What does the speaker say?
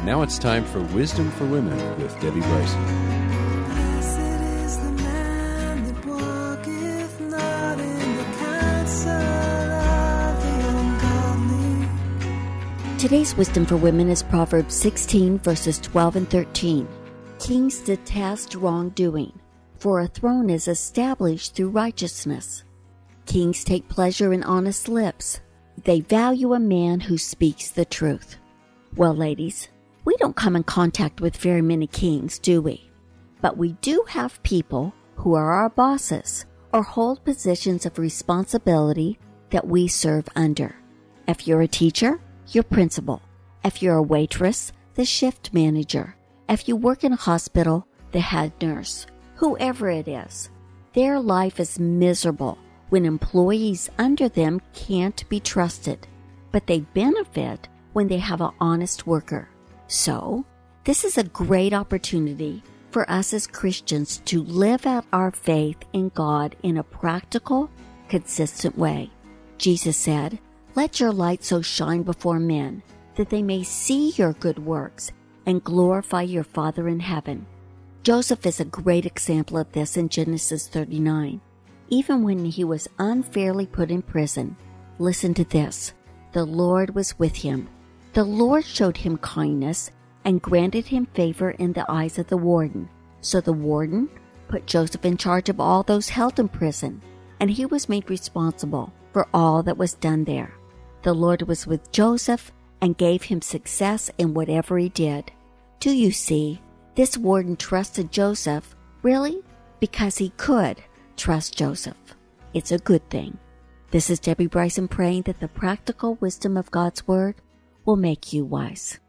Now it's time for Wisdom for Women with Debbie Bryson. Blessed is the man that walketh not in the counsel of the ungodly. Today's Wisdom for Women is Proverbs 16, verses 12 and 13. Kings detest wrongdoing, for a throne is established through righteousness. Kings take pleasure in honest lips. They value a man who speaks the truth. Well, ladies, we don't come in contact with very many kings, do we? But we do have people who are our bosses or hold positions of responsibility that we serve under. If you're a teacher, your principal. If you're a waitress, the shift manager. If you work in a hospital, the head nurse. Whoever it is, their life is miserable when employees under them can't be trusted, but they benefit when they have an honest worker. So, this is a great opportunity for us as Christians to live out our faith in God in a practical, consistent way. Jesus said, "Let your light so shine before men, that they may see your good works and glorify your Father in heaven." Joseph is a great example of this in Genesis 39. Even when he was unfairly put in prison, listen to this. The Lord was with him. The Lord showed him kindness and granted him favor in the eyes of the warden. So the warden put Joseph in charge of all those held in prison, and he was made responsible for all that was done there. The Lord was with Joseph and gave him success in whatever he did. Do you see? This warden trusted Joseph, really, because he could trust Joseph. It's a good thing. This is Debbie Bryson praying that the practical wisdom of God's Word will make you wise.